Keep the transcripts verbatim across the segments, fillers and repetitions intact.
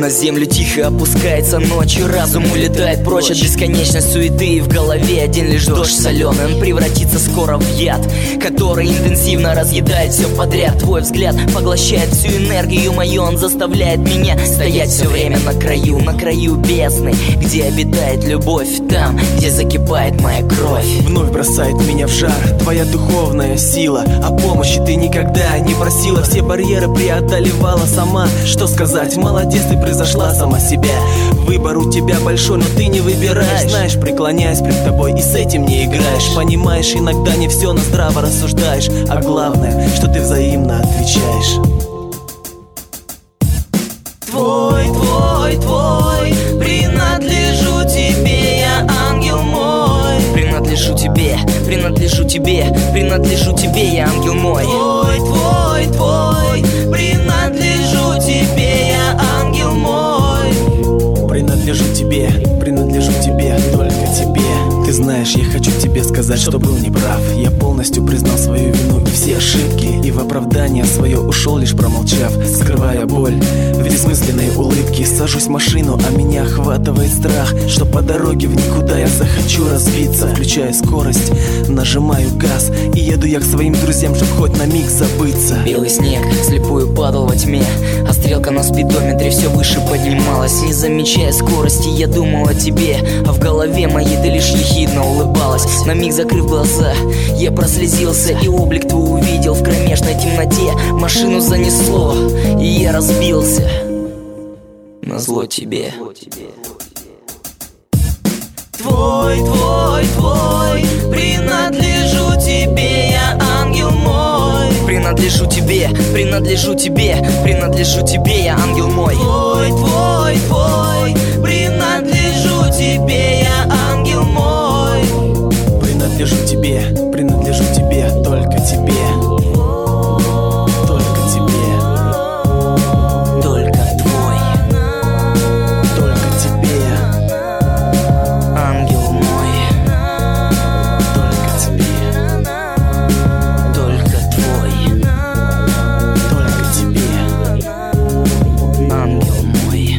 На землю тихо опускается ночь, и разум улетает прочь от бесконечной суеты. И в голове один лишь дождь соленый, он превратится скоро в яд, который интенсивно разъедает все подряд. Твой взгляд поглощает всю энергию мою, он заставляет меня стоять все время на краю, на краю бездны, где обитает любовь, там, где закипает моя кровь. Вновь бросает меня в жар твоя духовная сила, о помощи ты никогда не просила, все барьеры преодолевала сама. Что сказать, молодец, ты превзошла сама себя. Выбор у тебя большой, но ты не выбираешь. Знаешь, преклоняюсь пред тобой и с этим не играешь. Понимаешь, иногда не все, но здраво рассуждаешь. А главное, что ты взаимно отвечаешь. Твой, твой, твой, принадлежу тебе, я ангел мой. Принадлежу тебе, принадлежу тебе, принадлежу тебе, я ангел мой. Твой, твой, твой, принадлежу тебе, я ангел мой. Принадлежу тебе, принадлежу тебе, только тебе. Ты знаешь, я хочу тебе сказать, что был неправ. Я полностью признал свою вину и все ошибки, и в оправдание свое ушел, лишь промолчав, скрывая боль в бессмысленной улыбке. Сажусь в машину, а меня охватывает страх, что по дороге в никуда я захочу разбиться. Включаю скорость, нажимаю газ, и еду я к своим друзьям, чтоб хоть на миг забыться. Белый снег слепую падал во тьме, а стрелка на спидометре все выше поднималась. Не замечая скорости, я думал о тебе, а в голове моей ты лишь ехидно улыбалась. На миг закрыв глаза, я прослезился, и облик твой увидел в кромешной темноте. Машину занесло, и я разбился назло тебе. Твой, твой, твой, принадлежу тебе, я ангел мой. Принадлежу тебе, принадлежу тебе, принадлежу тебе, я ангел мой. Твой, твой, твой, принадлежу тебе, я ангел мой. Принадлежу тебе, принадлежу тебе, только тебе. Только тебе. Только твой. Только тебе. Ангел мой. Только тебе. Только твой. Только тебе. Ангел мой.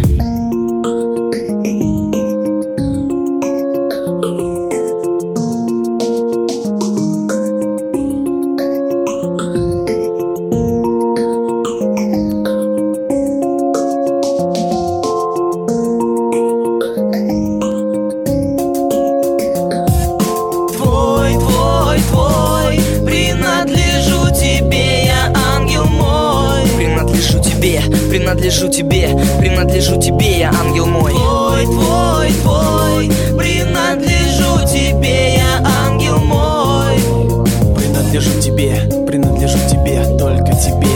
Твой, твой, твой, принадлежу тебе, я ангел мой. Принадлежу тебе, принадлежу тебе, принадлежу тебе, я ангел мой. Твой, твой, твой, принадлежу тебе, я ангел мой. Принадлежу тебе, принадлежу тебе, только тебе.